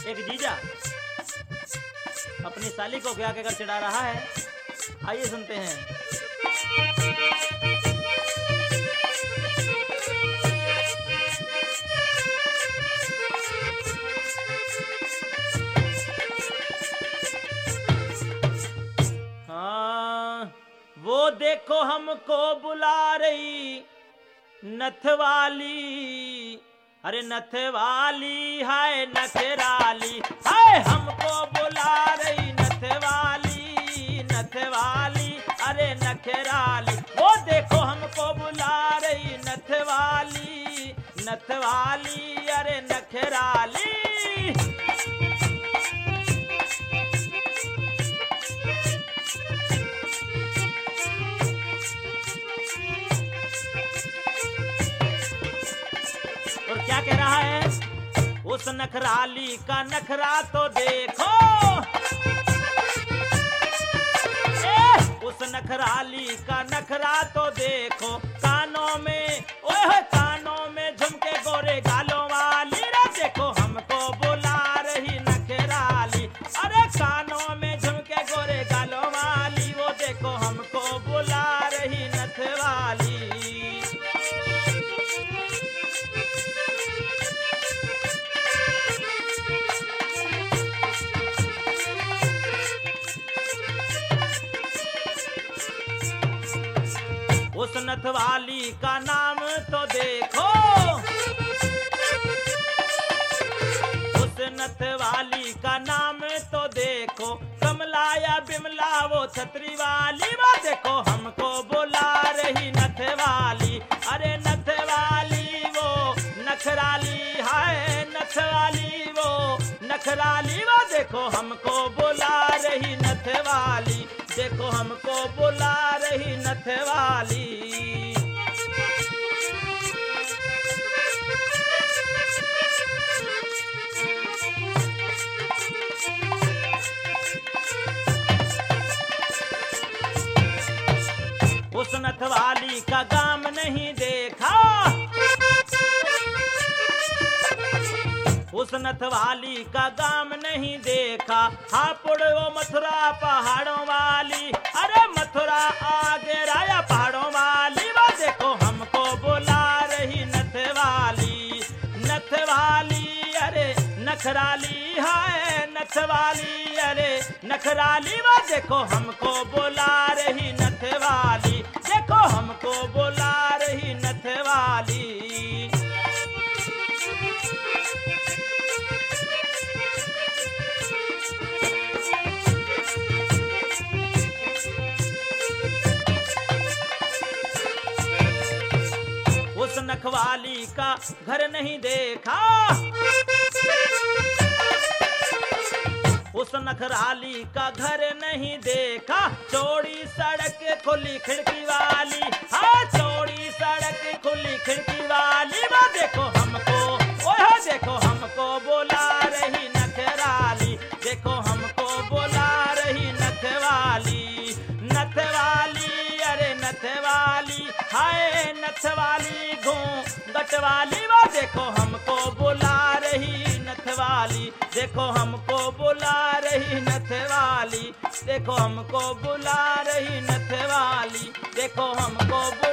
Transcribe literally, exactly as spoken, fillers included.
एक जीजा अपनी साली को क्या कहकर चिढ़ा रहा है, आइए सुनते हैं। हाँ, वो देखो हमको बुला रही नथवाली, अरे नथवाली हाय नथराली, हाय हमको बुला रही नथवाली, नथवाली अरे नखराली। वो देखो हमको बुला रही नथवाली, नथवाली अरे नखराली। और क्या कह रहा है, उस नखराली का नखरा तो देखो, ए, उस नखराली का नखरा तो देखो, कानों में ओए कानों में झुमके गोरे गालों वाली, रे देखो हमको बुला रही नखराली, अरे कानों में झुमके गोरे गालों वाली, वो देखो हमको बुला रही नथवाली। उस नथवाली का नाम तो देखो, उस नथवाली का नाम तो देखो, कमला या बिमला वो छतरी वाली, वो देखो हमको बुला रही नथवाली, अरे नथवाली वो नखराली, हाय नथवाली वो नखराली, वो देखो हमको बुला रही नथवाली, देखो हमको बुला रही नथवाली। उस नथवाली का गाम नहीं देखा, उस नथवाली का गाम नहीं देखा, हापुड़ वो मथुरा पहाड़ों वाली, अरे मथुरा आगे राया पहाड़ों वाली, वो देखो हमको बुला रही नथवाली, नथवाली अरे नखराली, हाय नथवाली अरे नखराली, वो देखो हमको बुला रही नथवाली, देखो हमको बुला रही नथवाली। उस नखवाली का घर नहीं देखा, उस नखराली का घर नहीं देखा, चौड़ी सड़क खुली खिड़की वाली, हाँ चौड़ी सड़क खुली खिड़की वाली, वो देखो हमको ओह देखो हमको बुला रही नखराली, देखो हमको बुला रही नथवाली, नथवाली अरे नथवाली, हाय नथवाली घूंघट वाली, वो देखो हमको बुला रही नथवाली, देखो हमको बुला रही नथवाली, देखो हमको बुला रही नथवाली, देखो हमको